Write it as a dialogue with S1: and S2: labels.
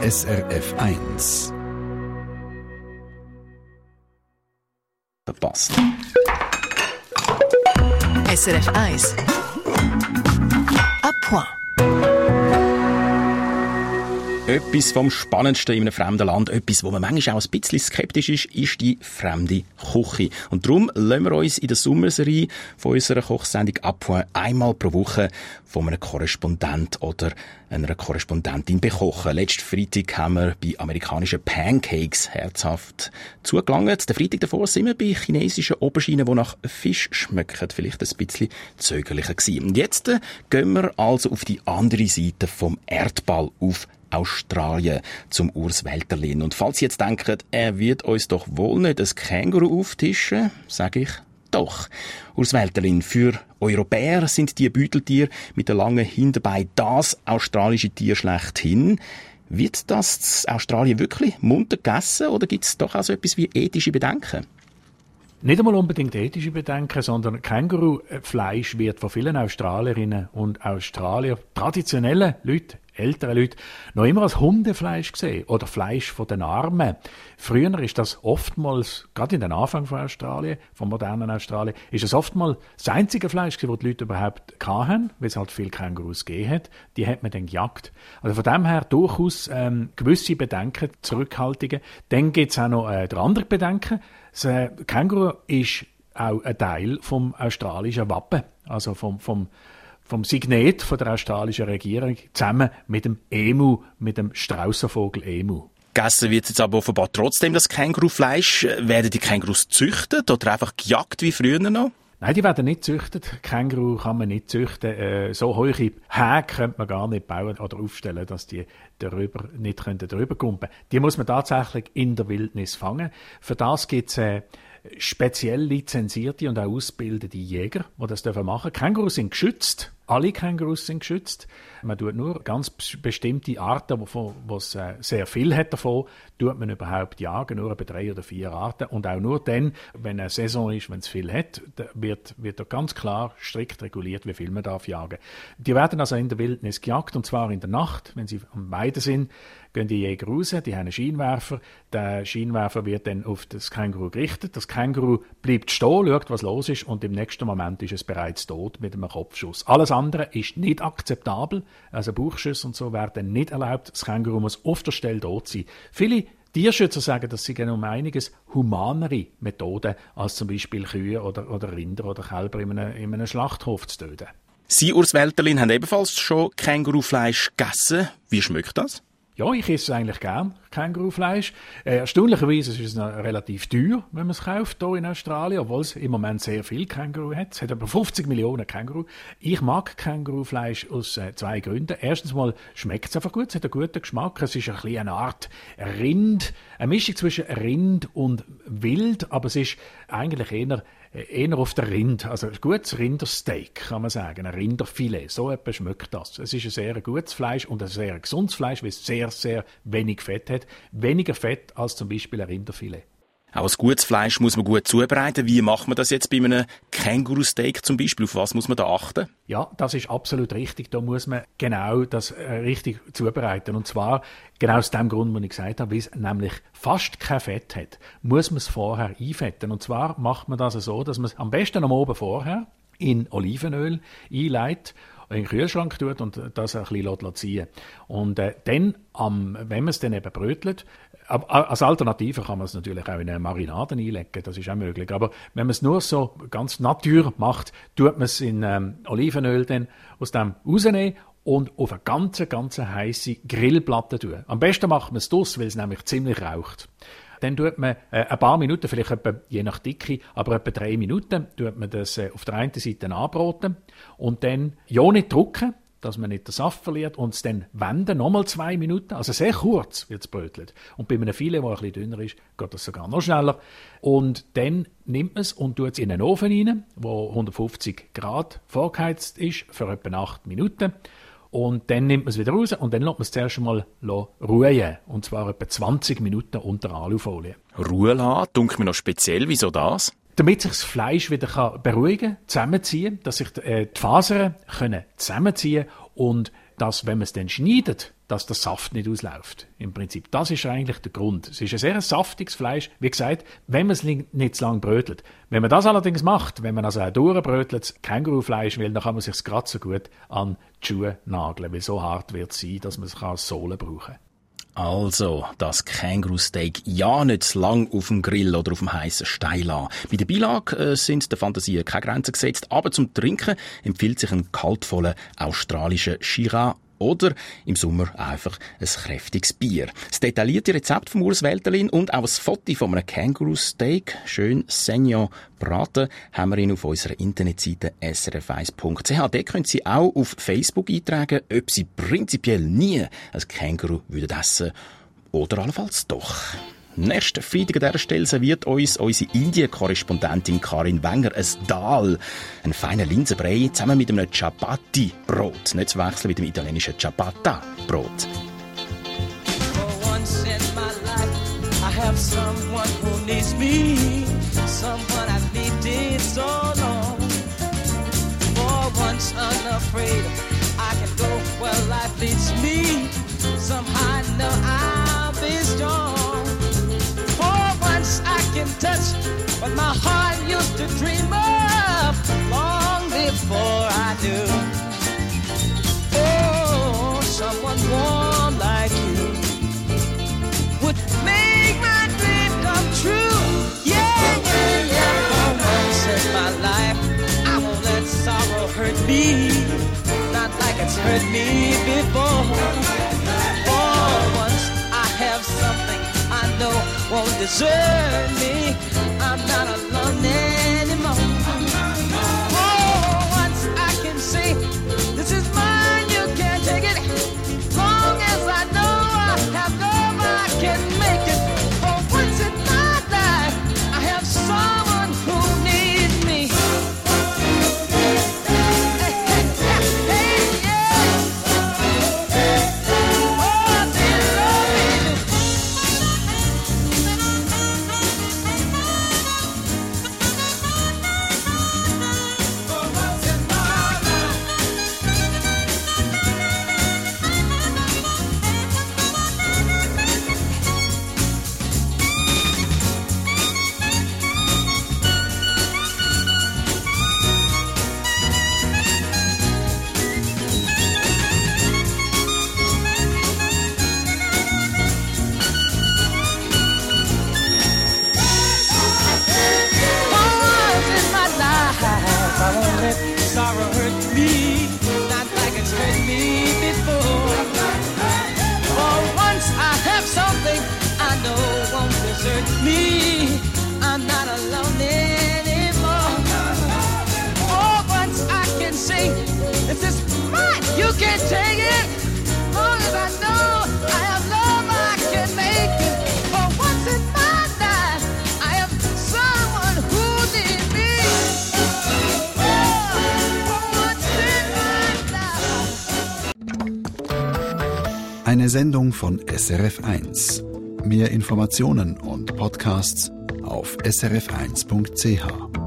S1: SRF 1.
S2: Verpasst.
S3: SRF 1. À point.
S2: Etwas vom Spannendsten in einem fremden Land, etwas, wo man manchmal auch ein bisschen skeptisch ist die fremde Küche. Und darum lassen wir uns in der Sommerserie von unserer Kochsendung «À point» einmal pro Woche von einem Korrespondent oder einer Korrespondentin bekochen. Letzten Freitag haben wir bei amerikanischen Pancakes herzhaft zugelangt. Den Freitag davor sind wir bei chinesischen Auberginen, die nach Fisch schmecken. Vielleicht ein bisschen zögerlicher gewesen. Und jetzt gehen wir also auf die andere Seite vom Erdball, auf Australien, zum Urs Welterlin. Und falls Sie jetzt denken, er wird uns doch wohl nicht ein Känguru auftischen, sage ich doch. Urs Welterlin, für Europäer sind die Beuteltiere mit den langen Hinterbeinen das australische Tier schlechthin. Wird das in Australien wirklich munter gegessen oder gibt es doch auch so etwas wie ethische Bedenken?
S4: Nicht einmal unbedingt ethische Bedenken, sondern Kängurufleisch wird von vielen Australierinnen und Australier, traditionellen Leuten, älteren Leuten, noch immer als Hundefleisch gesehen oder Fleisch von den Armen. Früher ist das oftmals, gerade in den Anfang von Australien, vom modernen Australien, ist es oftmals das einzige Fleisch gewesen, das die Leute überhaupt hatten, weil es halt viele Kängurus gegeben hat. Die hat man dann gejagt. Also von dem her durchaus gewisse Bedenken, Zurückhaltungen. Dann gibt es auch noch der andere Bedenken. Das Känguru ist auch ein Teil vom australischen Wappen, also vom Signet von der australischen Regierung, zusammen mit dem Emu, mit dem Straussenvogel Emu.
S2: Gegessen wird jetzt aber offenbar trotzdem das Kängurufleisch. Werden die Kängurus gezüchtet oder einfach gejagt wie früher noch?
S4: Nein, die werden nicht gezüchtet. Känguru kann man nicht züchten. So hohe Häke könnte man gar nicht bauen oder aufstellen, dass die nicht drüber kumpen. Die muss man tatsächlich in der Wildnis fangen. Für das gibt es speziell lizenzierte und auch ausgebildete Jäger, die das machen dürfen. Kängurus sind geschützt. Alle Kängurus sind geschützt. Man tut nur ganz bestimmte Arten, was sehr viel hat davon, tut man überhaupt jagen, nur etwa 3 oder 4 Arten. Und auch nur dann, wenn eine Saison ist, wenn es viel hat, wird da ganz klar strikt reguliert, wie viel man darf jagen. Die werden also in der Wildnis gejagt, und zwar in der Nacht, wenn sie am Weiden sind, gehen die Jäger raus, die haben einen Scheinwerfer. Der Scheinwerfer wird dann auf das Känguru gerichtet. Das Känguru bleibt stehen, schaut, was los ist, und im nächsten Moment ist es bereits tot mit einem Kopfschuss. Alles andere ist nicht akzeptabel. Also Bauchschüsse und so werden nicht erlaubt. Das Känguru muss auf der Stelle tot sein. Viele Tierschützer sagen, dass sie um einiges humanere Methoden als zum Beispiel Kühe oder Rinder oder Kälber in einem Schlachthof zu töten.
S2: Sie, Urs Welterlin, haben ebenfalls schon Kängurufleisch gegessen. Wie schmeckt das?
S4: Ja, ich esse eigentlich gern Kängurufleisch. Erstaunlicherweise ist es noch relativ teuer, wenn man es kauft hier in Australien, obwohl es im Moment sehr viel Känguru hat. Es hat etwa 50 Millionen Känguru. Ich mag Kängurufleisch aus 2 Gründen. Erstens mal schmeckt es einfach gut, es hat einen guten Geschmack. Es ist ein bisschen eine Art Rind, eine Mischung zwischen Rind und Wild, aber es ist eigentlich eher auf der Rind, also ein gutes Rindersteak, kann man sagen, ein Rinderfilet, so etwas schmeckt das. Es ist ein sehr gutes Fleisch und ein sehr gesundes Fleisch, weil es sehr, sehr wenig Fett hat. Weniger Fett als zum Beispiel ein Rinderfilet.
S2: Auch ein gutes Fleisch muss man gut zubereiten. Wie macht man das jetzt bei einem Känguru-Steak zum Beispiel? Auf was muss man da achten?
S4: Ja, das ist absolut richtig. Da muss man genau das richtig zubereiten. Und zwar genau aus dem Grund, den ich gesagt habe, weil es nämlich fast kein Fett hat, muss man es vorher einfetten. Und zwar macht man das so, dass man es am besten am Abend vorher in Olivenöl einleitet, in den Kühlschrank tut und das ein bisschen ziehen. Und dann, wenn man es dann eben brötelt, als Alternative kann man es natürlich auch in eine Marinade einlegen, das ist auch möglich. Aber wenn man es nur so ganz natur macht, tut man es in Olivenöl dann aus dem rausnehmen und auf eine ganz heisse Grillplatte tun. Am besten macht man es draussen, weil es nämlich ziemlich raucht. Dann tut man ein paar Minuten, vielleicht etwa, je nach Dicke, aber etwa 3 Minuten, tut man das auf der einen Seite anbraten und dann ja nicht drücken, dass man nicht den Saft verliert, und es dann wenden, nochmal 2 Minuten, also sehr kurz wird es brötelt. Und bei einem Filet, das ein bisschen dünner ist, geht das sogar noch schneller. Und dann nimmt man es und tut es in einen Ofen rein, wo 150 Grad vorgeheizt ist, für etwa 8 Minuten. Und dann nimmt man es wieder raus und dann lässt man es zuerst einmal ruhen. Und zwar etwa 20 Minuten unter Alufolie.
S2: Ruhe lassen, dunkel mir noch speziell. Wieso das?
S4: Damit sich das Fleisch wieder beruhigen kann, zusammenziehen, dass sich die Fasern zusammenziehen können und dass, wenn man es dann schneidet, dass der Saft nicht ausläuft. Im Prinzip, das ist eigentlich der Grund. Es ist ein sehr saftiges Fleisch, wie gesagt, wenn man es nicht zu lange brötelt. Wenn man das allerdings macht, wenn man also auch durchbrötelt, Kängurufleisch will, dann kann man sich gerade so gut an die Schuhe nageln, weil so hart wird es sein, dass man es als Sohle brauchen kann.
S2: Also, das Känguru-Steak ja nicht zu lang auf dem Grill oder auf dem heißen Stein lassen. Bei der Beilage sind der Fantasie keine Grenzen gesetzt, aber zum Trinken empfiehlt sich ein kaltvoller australischer Shiraz oder im Sommer einfach ein kräftiges Bier. Das detaillierte Rezept von Urs Welterlin und auch ein Foto von einem Känguru-Steak, schön Saignon braten, haben wir ihn auf unserer Internetseite srf1.ch. Dort können Sie auch auf Facebook eintragen, ob Sie prinzipiell nie ein Känguru essen würden oder allenfalls doch. Nächsten Freitag an dieser Stelle serviert uns unsere Indien-Korrespondentin Karin Wenger ein Dal, einen feinen Linsenbrei, zusammen mit einem Chapati-Brot. Nicht zu wechseln mit dem italienischen Ciabatta-Brot.
S5: For once in my life, I have someone who needs me, someone I've needed so long. For once unafraid, I can go where life leads me. Somehow I know I'll be strong. I can touch what my heart used to dream of long before I do. Oh, someone warm like you would make my dream come true. Yeah, yeah, yeah. For once in my life, I won't let sorrow hurt me, not like it's hurt me before. For once I have something I know won't desert me. I'm not alone anymore. Oh, once I can say, this is mine, you can't take it. Long as I know I have love, I can make it. Oh, once in my life, I have someone who needs me. Hey, hey, hey, hey, yeah. Oh, they love me. I won't let sorrow hurt me, not like it's hurt me before. For once I have something I know won't desert me. I'm not alone anymore. For once I can say, this is mine, you can't take it. Long as I know I have love, I can make it. For once in my life, I have someone who needs me.
S1: Eine Sendung von SRF1. Mehr Informationen und Podcasts auf srf1.ch.